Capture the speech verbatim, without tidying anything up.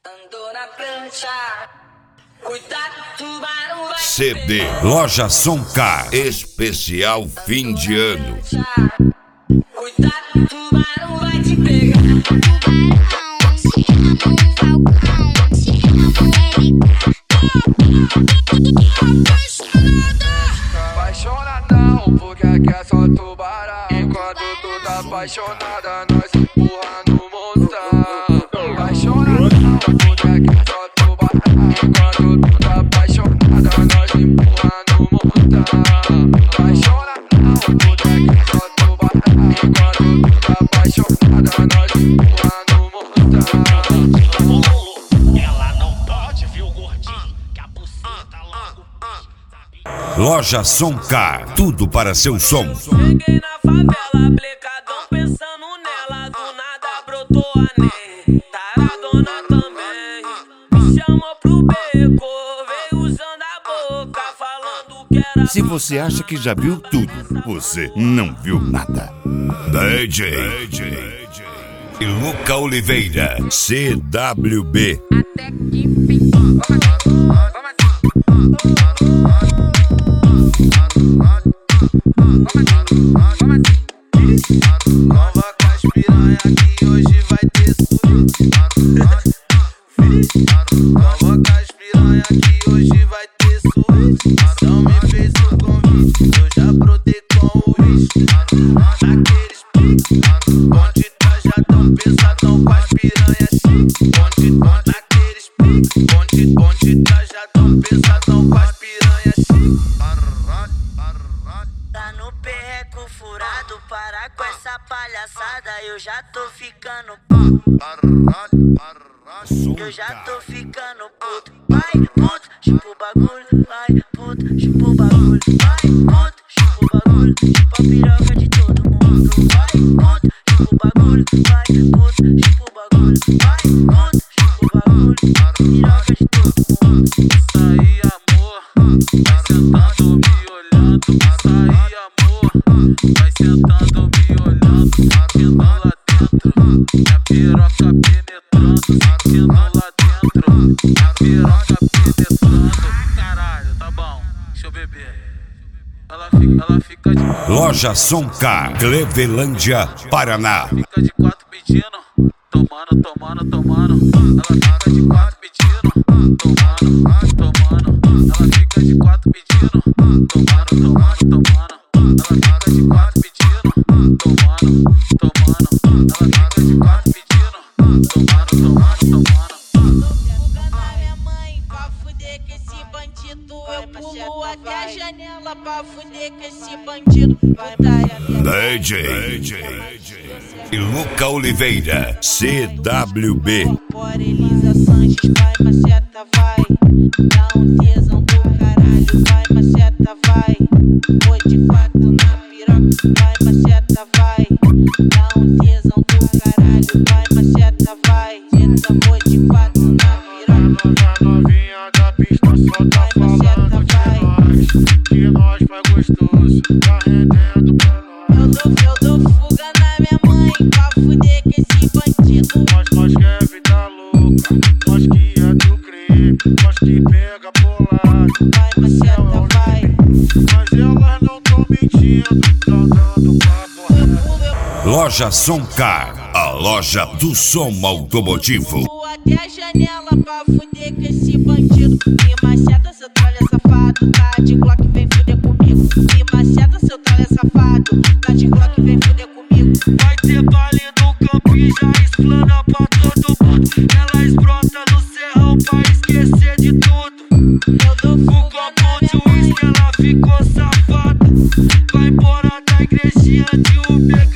C D Loja Som Car, especial fim de ano. Cuidado, tubarão vai te pegar. Apaixona não, porque aqui é só tubarão. Enquanto tu tá apaixonada, nós empurra no montão. Apaixona não, porque aqui é só tubarão. Enquanto tu tá apaixonada, nós empurra no montão. Apaixona não, porque aqui é só tubarão. Enquanto tu tá apaixonada, nós empurra no montão. Ela não pode, viu, gordinho? Que a buceta logo. Loja Som Car, tudo para seu som. Cheguei na favela, blecadão, pensando nela. Do nada brotou a Ney, taradona também. Me chamou pro beco, veio usando a boca, falando que era. Se você acha que já viu tudo, você não viu nada. D J, D J e Luca Oliveira, C W B. Até que enfim. Nova com as piranha que hoje vai ter suíte. Nova com as piranha que hoje vai ter suíte. Não me fez o convite, eu já brotei com o uísque. Aqueles piques, bonde trajadão, pesadão com as piranha chique. Bonde, bonde, aqueles piques, bonde, bonde trajadão, pesadão com as piranha chique. Tá no perreco furado, para com essa palhaçada, eu já tô ficando puto. Eu já tô ficando puto. Vai, puto, chupa o bagulho. Vai, puto, chupa o bagulho. Vai, puto, chupa o bagulho. Chupa a piroca de todo mundo. Vai, puto, chupa o bagulho. Vai, puto, chupa o bagulho. Vai, puto, chupa o bagulho. Piroca de todo mundo. Isso aí, amor, vai sentando me olhando. Isso aí, amor, vai sentando me olhando. Sentindo lá dentro, minha piroca penetrando. Sentindo lá dentro, minha piroca penetrando. Caralho, tá bom, deixa eu beber. Ela fica, ela fica de Loja Som Car, Clevelândia, Paraná. Fica de quatro pedindo, tomando, tomando, tomando. Ela fica de quatro pedindo, tomando, tomando. Ela fica de quatro pedindo, tomando, tomando, tomando. Ela fica de quatro pedindo, tomando, tomando. Ela fica de quatro pedindo, tomando, tomando, tomando. Fuga na minha mãe pra fuder com esse bandido. Eu pulo até a janela pra fuder com esse bandido. D J, D J e Luca Oliveira, C W B. Por Elisa Sanches, vai, maceta, vai. Dá um tesão do caralho, vai, maceta, vai. Vou de fato na piroca, vai, maceta, vai. Dá um tesão do caralho, vai, maceta, vai. Tenta, vou de fato na piroca. A novinha da pista só tá falando de nós, que nós faz gostoso, tá rendendo pra nós. Eu dou, eu dou fuga na minha mãe pra fuder com esse bandido. Nós, nós que é vida louca, nós que é do crime, nós que pega bolado. Vai, maceta, vai. Mas elas não tão mentindo, tão dando papo reto. Loja Som Car, a loja do som automotivo. Vou até a janela pra fuder com esse bandido. Me maceta, seu tralha safado. Tá de Glock, vem fuder comigo. Me maceta, seu tralha safado. Tá de Glock, vem fuder comigo. Vai ter baile no campo e já explana pra todo mundo. Elas brotam no serrão pra esquecer de tudo. Eu dou O fuga copo na de minha mãe. uísque ela ficou safada. Vai embora da igrejinha de Uber.